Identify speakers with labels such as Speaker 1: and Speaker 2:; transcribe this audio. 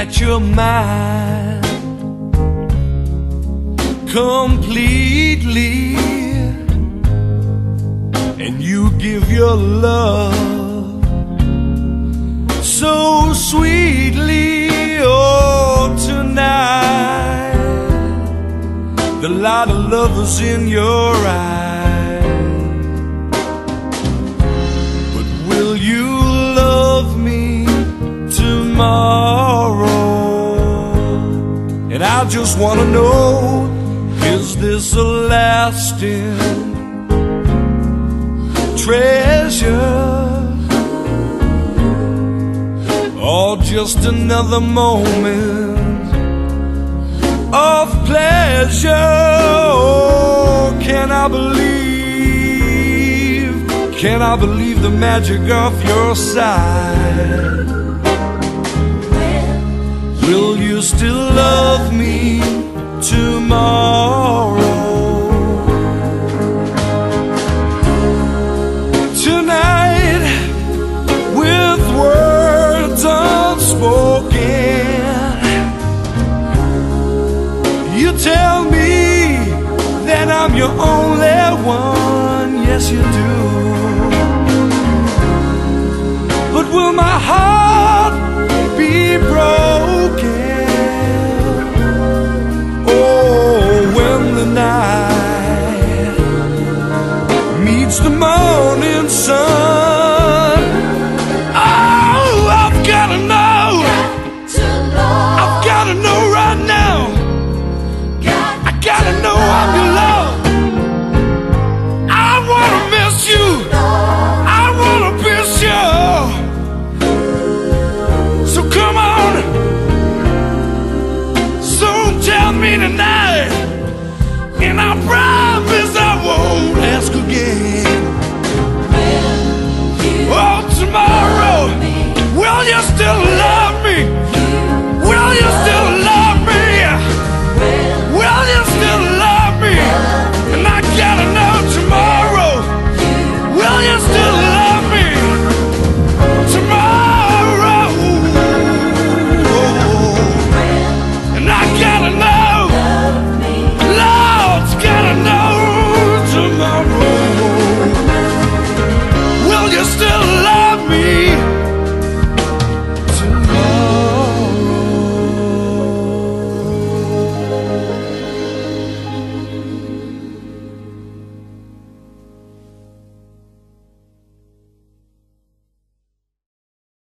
Speaker 1: that you're mine completely, and you give your love so sweetly. Oh, tonight the light of love is in your eyes, but will you love me tomorrow? And I just want to know, is this a lasting treasure, or just another moment of pleasure? Oh, can I believe the magic of your side? Will you still love me tomorrow? Tonight, with words unspoken, you tell me that I'm your only one. Yes, you do. But will my heart be broken? Oh, when the night meets the morning sun. Oh, I've gotta know, I've gotta know right now. I gotta know I'm your love. I wanna miss you, I wanna be sure. So come on, so tell me tonight, and I promise I won't ask again. Oh, tomorrow